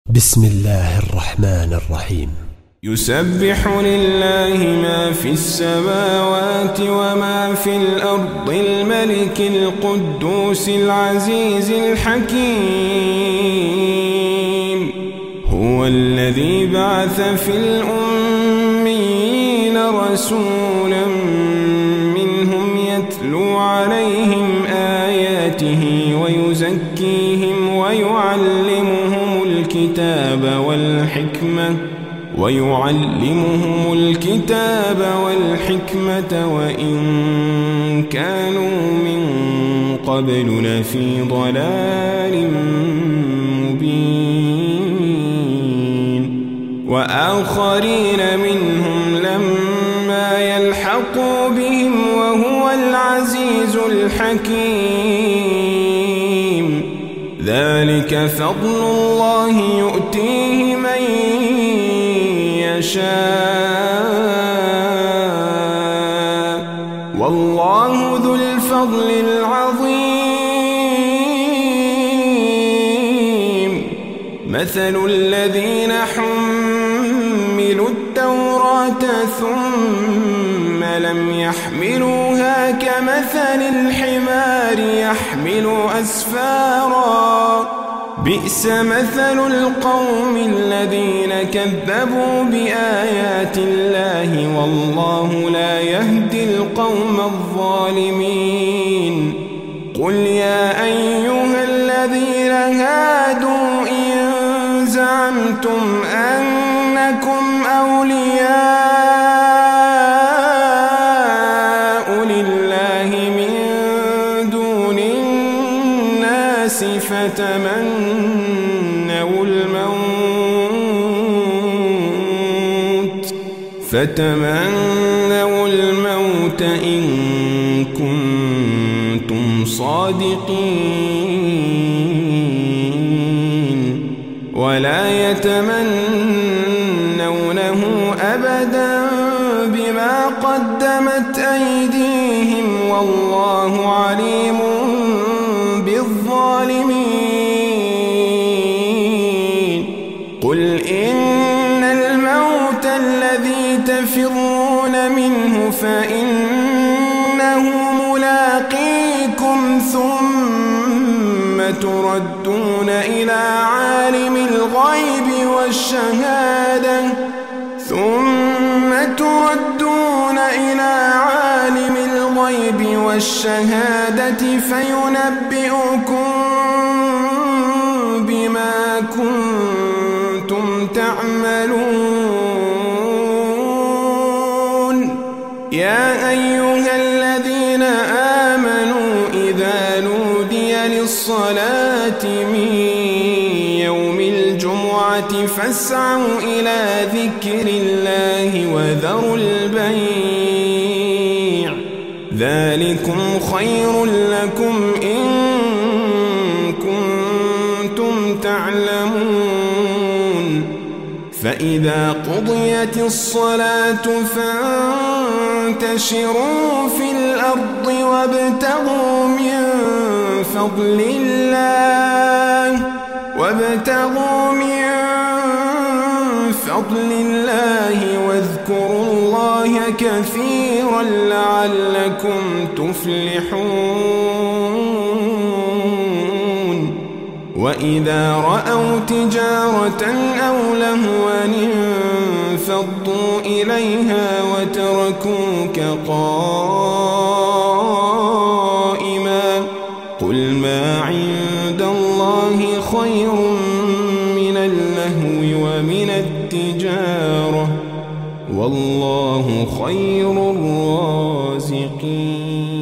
بسم الله الرحمن الرحيم. يسبح لله ما في السماوات وما في الأرض الملك القدوس العزيز الحكيم. هو الذي بعث في الأميين رسولا منهم يتلو عليهم آياته ويزكيهم ويعلمهم الكتاب والحكمة وإن كانوا من قبل لفي ضلال مبين. وآخرين منهم لما يلحقوا بهم وهو العزيز الحكيم. ذلك فضل الله يؤتيه من يشاء والله ذو الفضل العظيم. مثل الذين حملوا التوراة ثم لم يحملوها كمثل الحمار يحمل أسفارا. بئس مثل القوم الذين كذبوا بآيات الله والله لا يهدي القوم الظالمين. قل يا أيها الذين هادوا إن زعمتم أنكم أولياء لله من دون الناس فتمنوا الموت إن كنتم صادقين ولا يتمنونه أبدا بما قدمت أيديهم والله عليم بالظالمين. قل إن الموت الذي تفرون منه فإنه ملاقيكم ثم تردون إلى عالم الغيب والشهادة فينبئكم بما كنتم تعملون. يا أيها الذين آمنوا إذا نودي للصلاة من يوم الجمعة فاسعوا إلى ذكر الله وذروا البيع ذلكم خير لكم إن كنتم تعلمون. فإذا قضيت الصلاة فانتشروا في الأرض وابتغوا من فضل الله واذكروا الله كثيرا لعلكم تفلحون. وإذا رأوا تجارة أو لهوا انفضوا إليها وتركوك قائما. قل ما عند الله خير من اللهو ومن التجارة والله خير الرازقين.